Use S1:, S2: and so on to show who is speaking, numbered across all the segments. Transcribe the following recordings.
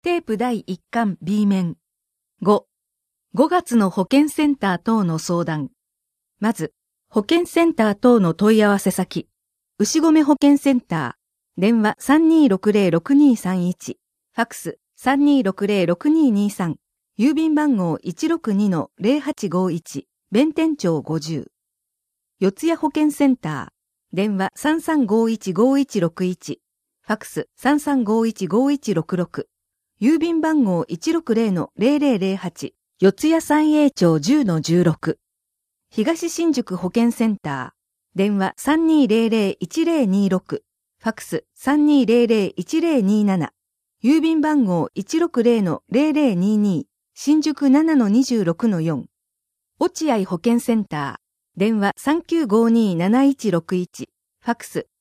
S1: テープ第1巻 B 面。5月の保健センター等の相談。まず、保健センター等の問い合わせ先。牛込保健センター。電話 3260-6231。ファックス 3260-6223。郵便番号 162-0851。弁天町50。四谷保健センター。電話 3351-5161。ファックス 3351-5166。郵便番号 160-0008。四谷三栄町 10-16。東新宿保健センター。電話 3200-1026。ファックス 3200-1027。郵便番号 160-0022。新宿 7-26-4。落合保健センター。電話 3952-7161。ファックス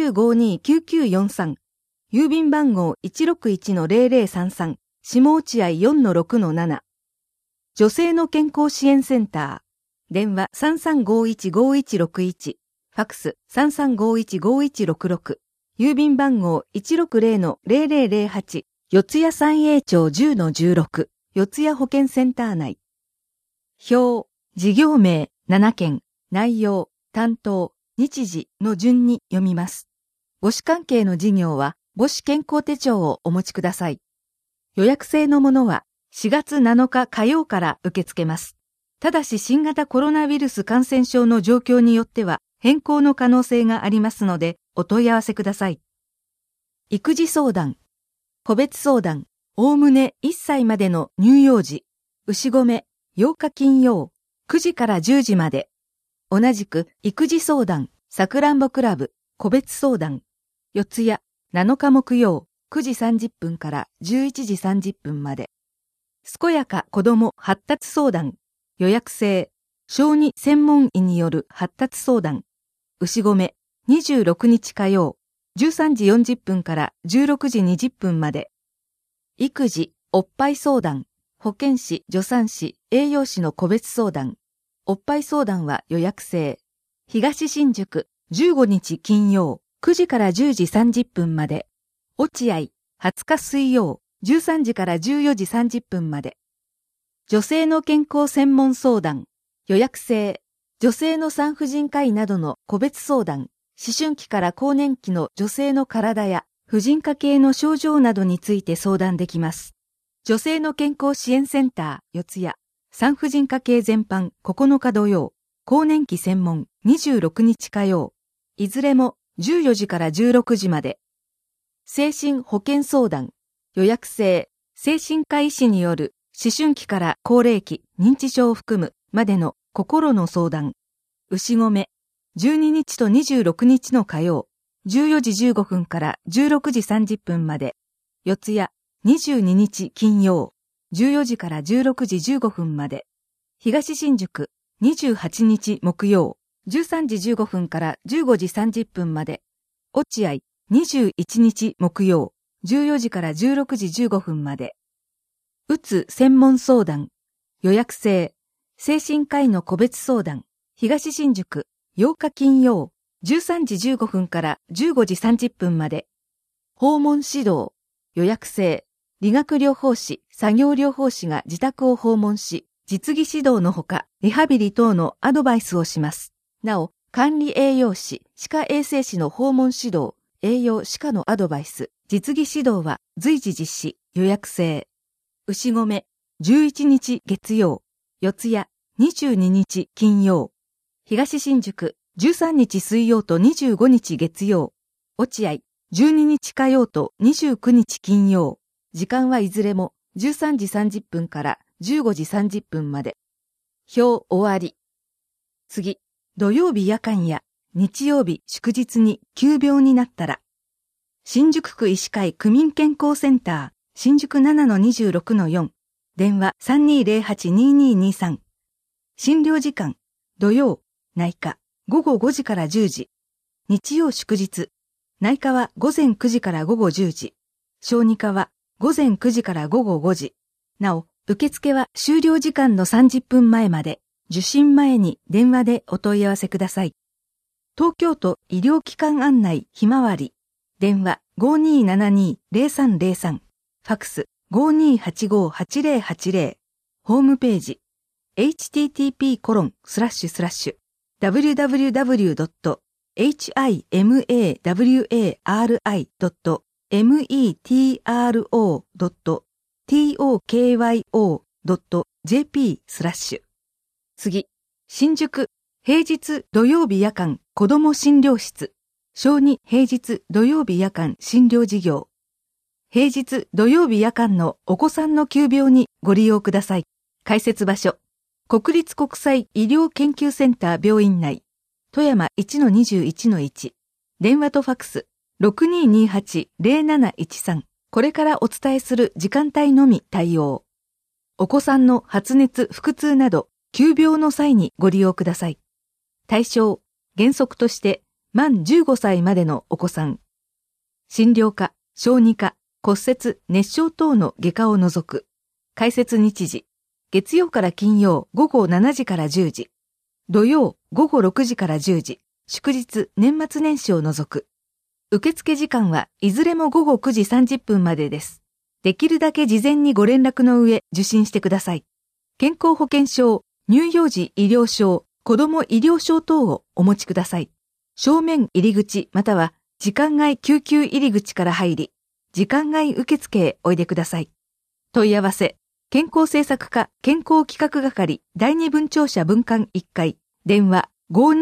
S1: 3952-9943。郵便番号 161-0033。下落合 4-6-7。女性の健康支援センター。電話 3351-5161。ファックス 3351-5166。郵便番号 160-0008。四谷三栄町 10-16。四谷保健センター内。表、事業名、7件、内容、担当、日時の順に読みます。母子関係の事業は母子健康手帳をお持ちください。予約制のものは4月7日火曜から受け付けます。ただし新型コロナウイルス感染症の状況によっては変更の可能性がありますのでお問い合わせください。育児相談、個別相談、おおむね1歳までの乳幼児、牛込、8日金曜、9時から10時まで。同じく育児相談、さくらんぼクラブ、個別相談、四谷、7日木曜、9時30分から11時30分まで。健やか子ども発達相談、予約制、小児専門医による発達相談、牛込、26日火曜、13時40分から16時20分まで。育児、おっぱい相談、保健師、助産師、栄養士の個別相談。おっぱい相談は予約制。東新宿、15日金曜、9時から10時30分まで。落合、20日水曜、13時から14時30分まで。女性の健康専門相談、予約制。女性の産婦人科医などの個別相談。思春期から更年期の女性の体や婦人科系の症状などについて相談できます。女性の健康支援センター、四谷。産婦人科系全般9日土曜。更年期専門26日火曜。いずれも14時から16時まで。精神保健相談、予約制。精神科医師による思春期から高齢期、認知症を含むまでの心の相談。牛込。12日と26日の火曜。14時15分から16時30分まで。四谷。22日金曜。14時から16時15分まで。東新宿。28日木曜。13時15分から15時30分まで。落合。21日木曜。14時から16時15分まで。うつ専門相談。予約制。精神科医の個別相談。東新宿。8日金曜。13時15分から15時30分まで。訪問指導。予約制。理学療法士、作業療法士が自宅を訪問し、実技指導のほか、リハビリ等のアドバイスをします。なお、管理栄養士、歯科衛生士の訪問指導、栄養歯科のアドバイス、実技指導は随時実施、予約制。牛込、11日月曜。四谷、22日金曜。東新宿、13日水曜と25日月曜。落合、12日火曜と29日金曜。時間はいずれも13時30分から15時30分まで。表終わり。次、土曜日夜間や日曜日祝日に急病になったら。新宿区医師会区民健康センター、新宿 7-26-4。電話 3208-2223。診療時間、土曜、内科、午後5時から10時。日曜祝日、内科は午前9時から午後10時。小児科は午前9時から午後5時。なお、受付は終了時間の30分前まで、受診前に電話でお問い合わせください。東京都医療機関案内ひまわり。電話 5272-0303。ファックス 5285-8080 ホームページ http://www.himawari.tokyo.jp/ 次、新宿、平日土曜日夜間子ども診療室、小児平日土曜日夜間診療事業。平日土曜日夜間のお子さんの急病にご利用ください。開設場所、国立国際医療研究センター病院内、富山 1-21-1、電話とファクス、6228-0713、これからお伝えする時間帯のみ対応。お子さんの発熱、腹痛など、急病の際にご利用ください。対象、原則として、満15歳までのお子さん。診療科、小児科、骨折、熱傷等の外科を除く。開設日時、月曜から金曜午後7時から10時。土曜午後6時から10時。祝日、年末年始を除く。受付時間はいずれも午後9時30分までです。できるだけ事前にご連絡の上受診してください。健康保険証、乳幼児医療証、子ども医療証等をお持ちください。正面入り口または時間外救急入り口から入り、時間外受付へおいでください。問い合わせ、健康政策課健康企画係第二分庁舎分館1階、電話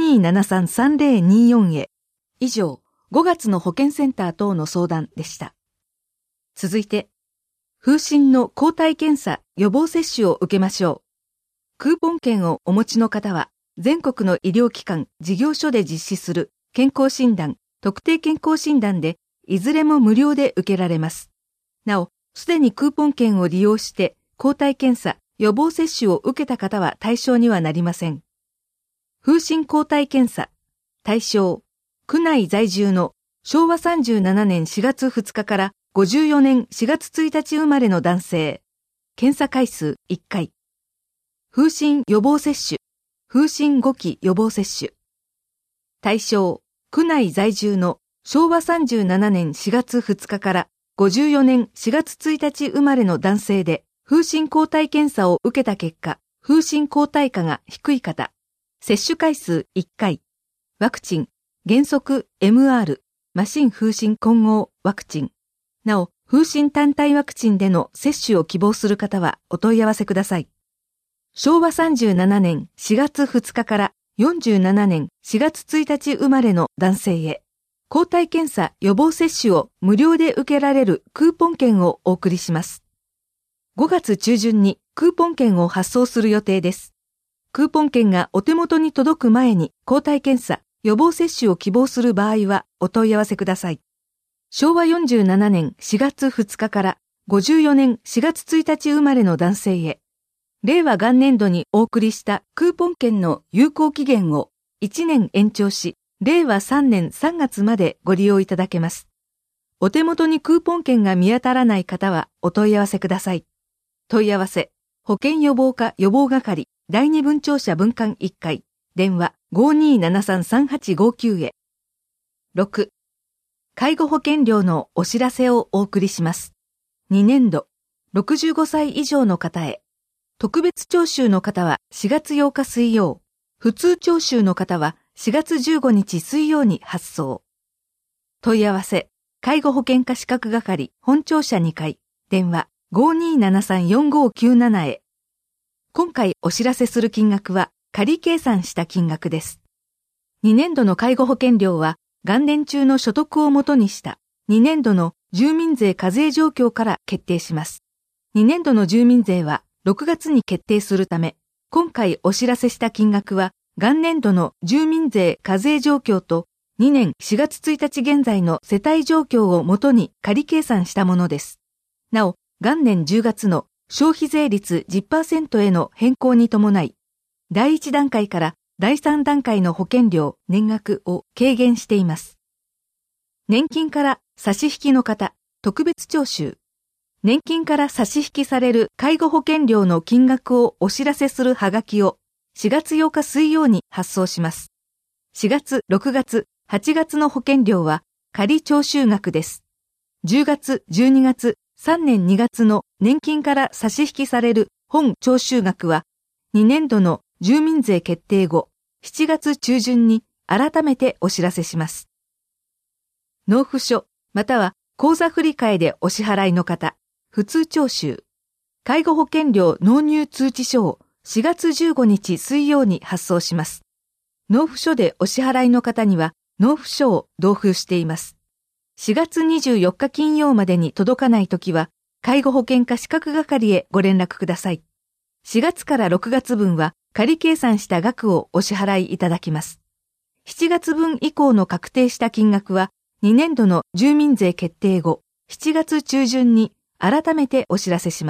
S1: 5273-3024 へ。以上、5月の保健センター等の相談でした。続いて、風疹の抗体検査予防接種を受けましょう。クーポン券をお持ちの方は、全国の医療機関、事業所で実施する健康診断、特定健康診断で、いずれも無料で受けられます。なお、すでにクーポン券を利用して、抗体検査、予防接種を受けた方は対象にはなりません。風疹抗体検査、対象、区内在住の昭和37年4月2日から54年4月1日生まれの男性。検査回数1回。風疹予防接種、風疹5期予防接種。対象、区内在住の昭和37年4月2日から54年4月1日生まれの男性で、風疹抗体検査を受けた結果、風疹抗体価が低い方。接種回数1回。ワクチン、原則 MR、麻疹風疹混合ワクチン。なお、風疹単体ワクチンでの接種を希望する方はお問い合わせください。昭和37年4月2日から47年4月1日生まれの男性へ、抗体検査予防接種を無料で受けられるクーポン券をお送りします。5月中旬にクーポン券を発送する予定です。クーポン券がお手元に届く前に抗体検査、予防接種を希望する場合はお問い合わせください。昭和47年4月2日から54年4月1日生まれの男性へ、令和元年度にお送りしたクーポン券の有効期限を1年延長し、令和3年3月までご利用いただけます。お手元にクーポン券が見当たらない方はお問い合わせください。問い合わせ、保健予防課予防係第二分庁舎分館1階、電話 5273-3859 へ。6、介護保険料のお知らせをお送りします。2年度、65歳以上の方へ。特別徴収の方は4月8日水曜、普通徴収の方は4月15日水曜に発送。問い合わせ、介護保険課資格係本庁舎2階、電話 5273-4597 へ。今回お知らせする金額は仮計算した金額です。2年度の介護保険料は元年中の所得をもとにした2年度の住民税課税状況から決定します。2年度の住民税は6月に決定するため、今回お知らせした金額は元年度の住民税課税状況と2年4月1日現在の世帯状況をもとに仮計算したものです。なお、元年10月の消費税率 10% への変更に伴い、第1段階から第3段階の保険料年額を軽減しています。年金から差し引きの方、特別徴収。年金から差し引きされる介護保険料の金額をお知らせするはがきを4月8日水曜に発送します。4月、6月、8月の保険料は仮徴収額です。10月、12月、 3年2月の年金から差し引きされる本徴収額は、2年度の住民税決定後、7月中旬に改めてお知らせします。納付書、または口座振替でお支払いの方、普通徴収、介護保険料納入通知書を4月15日水曜に発送します。納付書でお支払いの方には納付書を同封しています。4月24日金曜までに届かないときは、介護保険課資格係へご連絡ください。4月から6月分は仮計算した額をお支払いいただきます。7月分以降の確定した金額は、2年度の住民税決定後、7月中旬に改めてお知らせします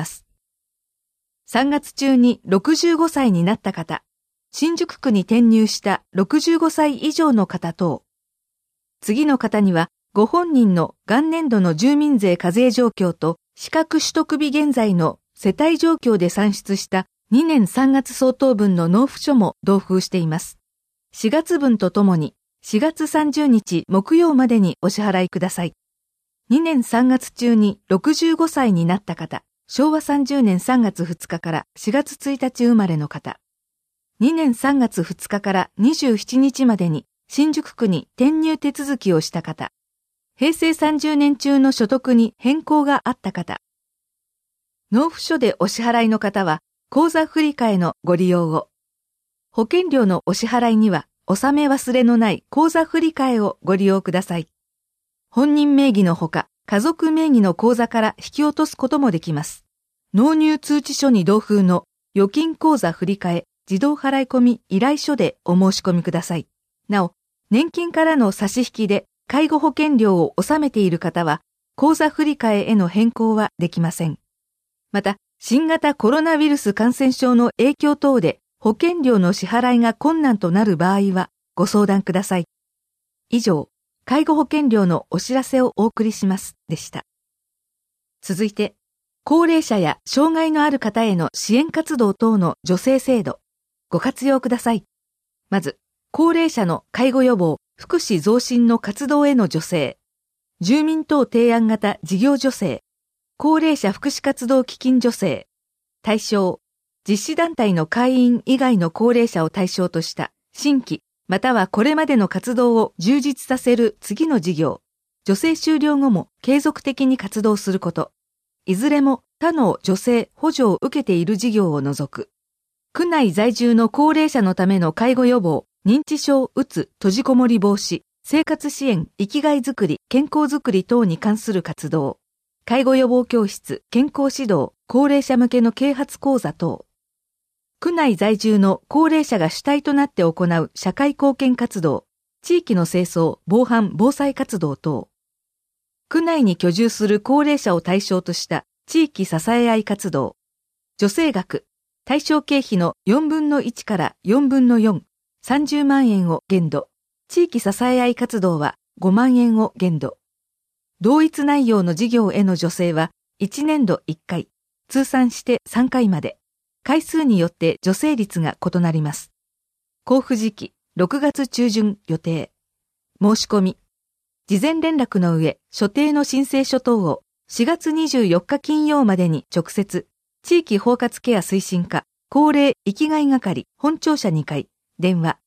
S1: 。3月中に65歳になった方、新宿区に転入した65歳以上の方等、次の方には、ご本人の元年度の住民税課税状況と資格取得日現在の世帯状況で算出した2年3月相当分の納付書も同封しています。4月分とともに4月30日木曜までにお支払いください。2年3月中に65歳になった方、昭和30年3月2日から4月1日生まれの方、2年3月2日から27日までに新宿区に転入手続きをした方、平成30年中の所得に変更があった方、納付書でお支払いの方は、口座振替のご利用を。保険料のお支払いには、納め忘れのない口座振替をご利用ください。本人名義のほか、家族名義の口座から引き落とすこともできます。納入通知書に同封の預金口座振替自動払い込み依頼書でお申し込みください。なお、年金からの差し引きで介護保険料を納めている方は、口座振替への変更はできません。また、新型コロナウイルス感染症の影響等で保険料の支払いが困難となる場合はご相談ください。以上、介護保険料のお知らせをお送りしますでした。続いて、高齢者や障害のある方への支援活動等の助成制度、ご活用ください。まず、高齢者の介護予防、福祉増進の活動への助成、住民等提案型事業助成、高齢者福祉活動基金助成、対象、実施団体の会員以外の高齢者を対象とした新規またはこれまでの活動を充実させる次の事業、助成終了後も継続的に活動すること、いずれも他の助成・補助を受けている事業を除く、区内在住の高齢者のための介護予防、認知症、うつ、閉じこもり防止、生活支援、生きがいづくり、健康づくり等に関する活動、介護予防教室、健康指導、高齢者向けの啓発講座等、区内在住の高齢者が主体となって行う社会貢献活動、地域の清掃、防犯・防災活動等、区内に居住する高齢者を対象とした地域支え合い活動、助成額、対象経費の4分の1から4分の4、30万円を限度、地域支え合い活動は5万円を限度。同一内容の事業への助成は1年度1回、通算して3回まで、回数によって助成率が異なります。交付時期6月中旬予定。申し込み。事前連絡の上、所定の申請書等を4月24日金曜までに直接、地域包括ケア推進課、高齢生きがい係、本庁舎2階、電話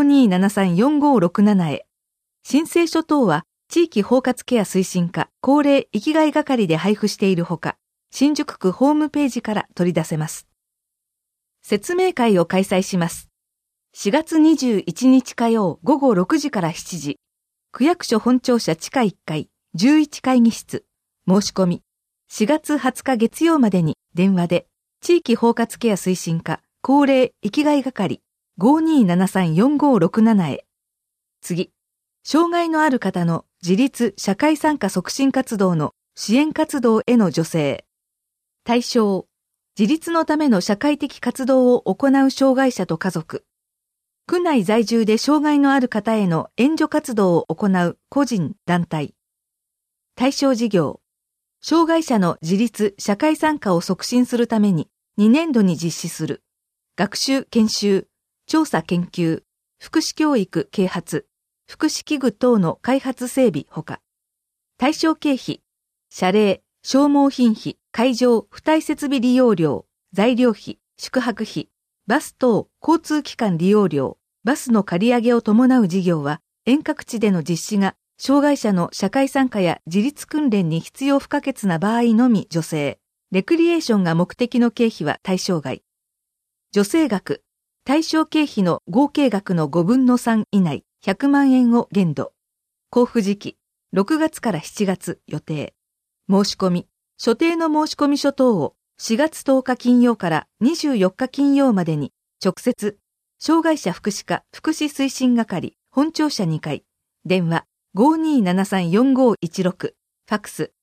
S1: 5273-4567 へ。申請書等は、地域包括ケア推進課、高齢生きがい係で配布しているほか、新宿区ホームページから取り出せます。説明会を開催します。4月21日火曜午後6時から7時、区役所本庁舎地下1階、11会議室、申し込み。4月20日月曜までに電話で、地域包括ケア推進課、高齢生きがい係、5273-4567 へ。次、障害のある方の自立社会参加促進活動の支援活動への助成。対象、自立のための社会的活動を行う障害者と家族。区内在住で障害のある方への援助活動を行う個人・団体。対象事業。障害者の自立・社会参加を促進するために2年度に実施する。学習・研修、調査・研究、福祉教育・啓発、福祉器具等の開発整備ほか。対象経費。謝礼、 消耗品費、会場、付帯設備利用料、材料費、宿泊費、バス等交通機関利用料、バスの借り上げを伴う事業は、遠隔地での実施が、障害者の社会参加や自立訓練に必要不可欠な場合のみ助成。レクリエーションが目的の経費は対象外。助成額、対象経費の合計額の5分の3以内、100万円を限度。交付時期、6月から7月予定。申し込み、所定の申込書等を4月10日金曜から24日金曜までに、直接、障害者福祉課福祉推進係、本庁舎2階、電話 5273-4516、ファックス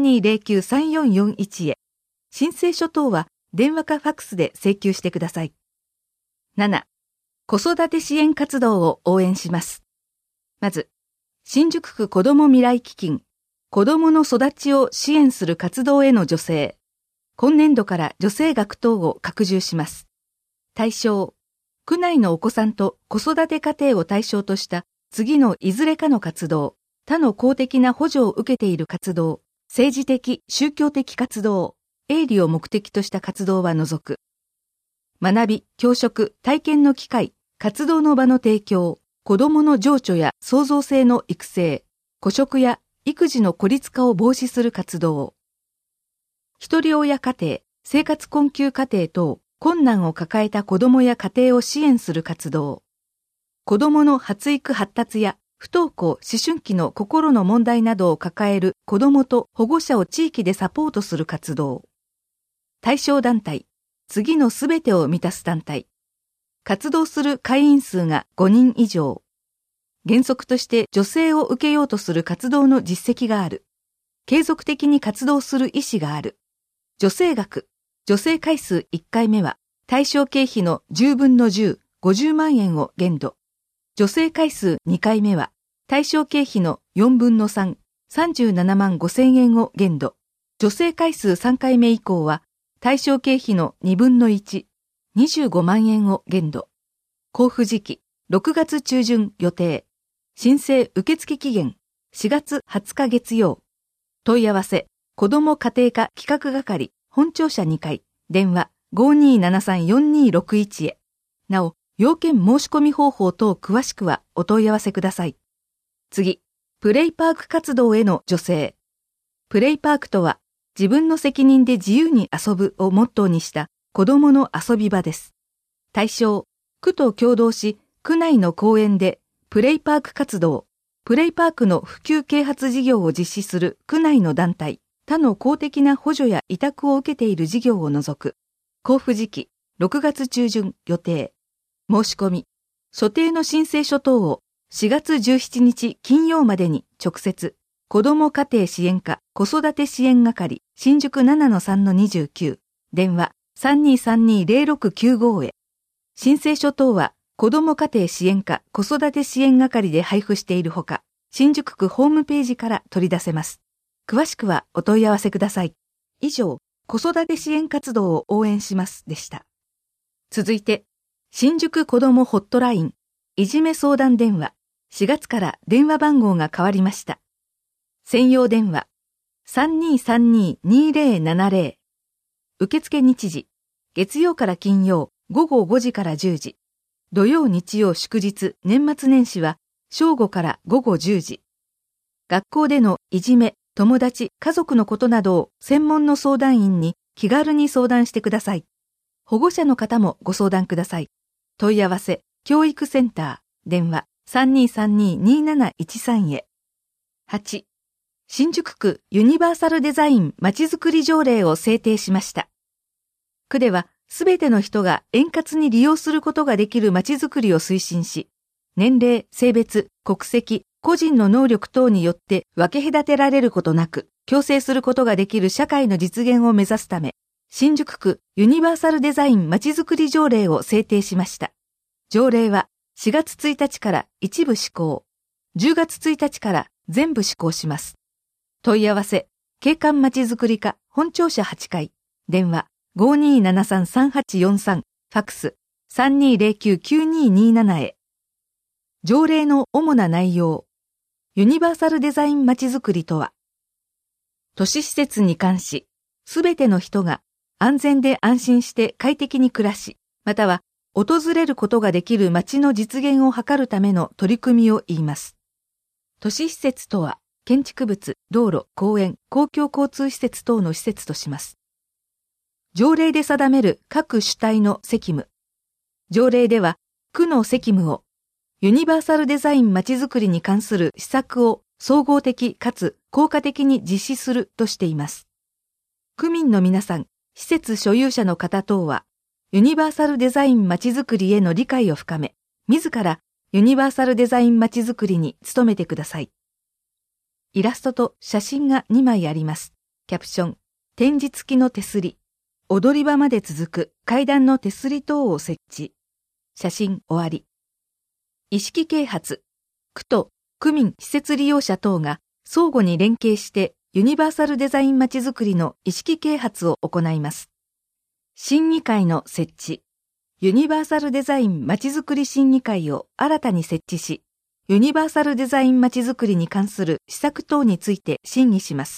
S1: 3209-3441 へ。申請書等は電話かファックスで請求してください。7. 子育て支援活動を応援します。まず、新宿区子ども未来基金、子どもの育ちを支援する活動への助成。今年度から助成額等を拡充します。対象、区内のお子さんと子育て家庭を対象とした次のいずれかの活動、他の公的な補助を受けている活動、政治的、宗教的活動、営利を目的とした活動は除く。学び、教職、体験の機会、活動の場の提供、子どもの情緒や創造性の育成、孤食や育児の孤立化を防止する活動。一人親家庭、生活困窮家庭等、困難を抱えた子どもや家庭を支援する活動。子どもの発育発達や不登校、思春期の心の問題などを抱える子どもと保護者を地域でサポートする活動。対象団体、次のすべてを満たす団体。活動する会員数が5人以上。原則として助成を受けようとする活動の実績がある。継続的に活動する意思がある。助成額、助成回数1回目は、対象経費の10分の10、50万円を限度。助成回数2回目は、対象経費の4分の3、37万5千円を限度。助成回数3回目以降は、対象経費の2分の1、25万円を限度。交付時期、6月中旬予定。申請受付期限、4月20日月曜。問い合わせ、子ども家庭科企画係、本庁舎2階、電話 5273-4261 へ。なお、要件申し込み方法等詳しくはお問い合わせください。次、プレイパーク活動への助成。プレイパークとは、自分の責任で自由に遊ぶをモットーにした子どもの遊び場です。対象、区と協働し、区内の公園でプレイパーク活動、プレイパークの普及啓発事業を実施する区内の団体、他の公的な補助や委託を受けている事業を除く。交付時期、6月中旬予定。申し込み、所定の申請書等を4月17日金曜までに直接、子ども家庭支援課子育て支援係新宿 7-3-29 電話 3232-0695 へ。申請書等は子ども家庭支援課子育て支援係で配布しているほか、新宿区ホームページから取り出せます。詳しくはお問い合わせください。以上、子育て支援活動を応援しますでした。続いて、新宿子どもホットラインいじめ相談電話4月から電話番号が変わりました。専用電話 3232-2070 受付日時月曜から金曜午後5時から10時土曜日曜祝日年末年始は正午から午後10時学校でのいじめ、友達、家族のことなどを専門の相談員に気軽に相談してください。保護者の方もご相談ください。問い合わせ教育センター電話 3232-2713 へ。8. 新宿区ユニバーサルデザインまちづくり条例を制定しました。区ではすべての人が円滑に利用することができるまちづくりを推進し、年齢、性別、国籍、個人の能力等によって分け隔てられることなく、共生することができる社会の実現を目指すため、新宿区ユニバーサルデザインまちづくり条例を制定しました。条例は4月1日から一部施行、10月1日から全部施行します。問い合わせ、景観まちづくり課本庁舎8階、電話 5273-3843、ファックス 3209-9227 へ。条例の主な内容。ユニバーサルデザインまちづくりとは、 都市施設に関し、すべての人が安全で安心して快適に暮らし、または訪れることができる街の実現を図るための取り組みを言います。都市施設とは、建築物、道路、公園、公共交通施設等の施設とします。条例で定める各主体の責務。条例では、区の責務を、ユニバーサルデザインまちづくりに関する施策を総合的かつ効果的に実施するとしています。区民の皆さん、施設所有者の方等は、ユニバーサルデザインまちづくりへの理解を深め、自らユニバーサルデザインまちづくりに努めてください。イラストと写真が2枚あります。キャプション、展示付きの手すり、踊り場まで続く階段の手すり等を設置。写真終わり。意識啓発。区と区民施設利用者等が相互に連携してユニバーサルデザインまちづくりの意識啓発を行います。審議会の設置。ユニバーサルデザインまちづくり審議会を新たに設置し、ユニバーサルデザインまちづくりに関する施策等について審議します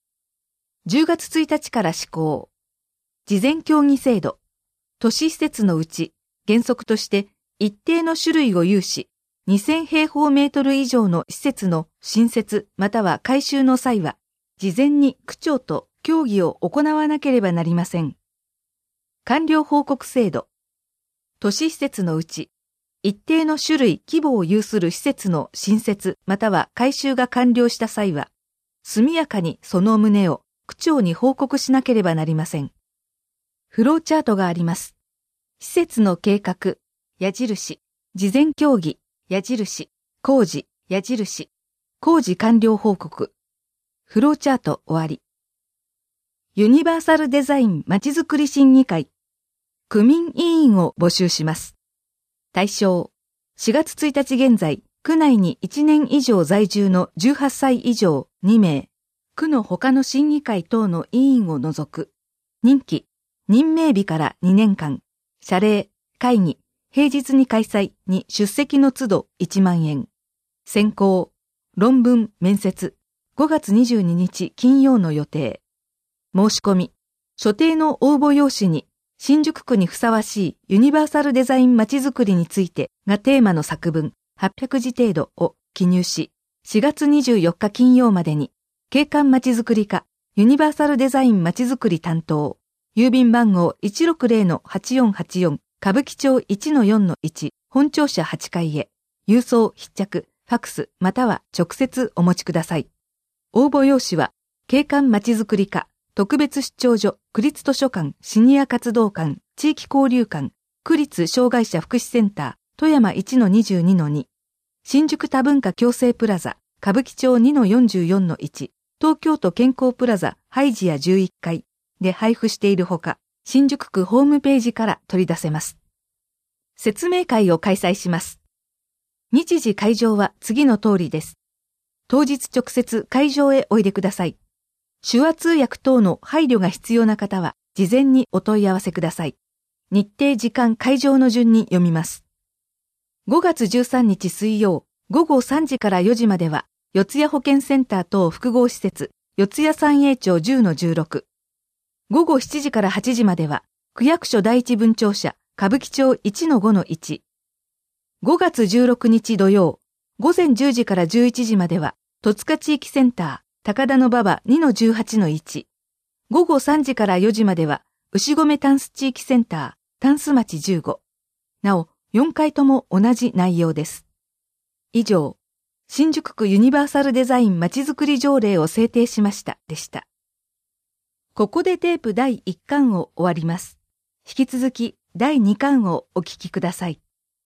S1: 。10月1日から施行。事前協議制度。都市施設のうち、原則として一定の種類を有し、2000平方メートル以上の施設の新設または改修の際は、事前に区長と協議を行わなければなりません。完了報告制度。都市施設のうち、一定の種類規模を有する施設の新設または改修が完了した際は、速やかにその旨を区長に報告しなければなりません。フローチャートがあります。施設の計画、矢印、事前協議、矢印、工事、矢印、工事完了報告。フローチャート終わり。ユニバーサルデザインまちづくり審議会。区民委員を募集します。対象、4月1日現在、区内に1年以上在住の18歳以上2名、区の他の審議会等の委員を除く。任期、任命日から2年間。謝礼、会議、平日に開催に出席の都度1万円。選考、論文、面接、5月22日金曜の予定。申し込み、所定の応募用紙に、新宿区にふさわしいユニバーサルデザインまちづくりについてがテーマの作文800字程度を記入し、4月24日金曜までに、景観まちづくり課、ユニバーサルデザインまちづくり担当、郵便番号 160-8484 歌舞伎町 1-4-1 本庁舎8階へ、郵送必着、ファクスまたは直接お持ちください。応募用紙は、景観まちづくり課、特別出張所、区立図書館、シニア活動館、地域交流館、区立障害者福祉センター、富山 1-22-2、新宿多文化共生プラザ、歌舞伎町 2-44-1、東京都健康プラザ、ハイジア11階で配布しているほか、新宿区ホームページから取り出せます。説明会を開催します。日時会場は次の通りです。当日直接会場へおいでください。手話通訳等の配慮が必要な方は、事前にお問い合わせください。日程時間会場の順に読みます。5月13日水曜、午後3時から4時までは、四谷保健センター等複合施設、四谷三栄町 10-16。午後7時から8時までは、区役所第一分庁舎、歌舞伎町 1-5-1。5月16日土曜、午前10時から11時までは、戸塚地域センター、高田馬場 2-18-1。午後3時から4時までは、牛込タンス地域センター、タンス町15。なお、4回とも同じ内容です。以上、新宿区ユニバーサルデザインまちづくり条例を制定しましたでした。ここでテープ第1巻を終わります。引き続き第2巻をお聞きください。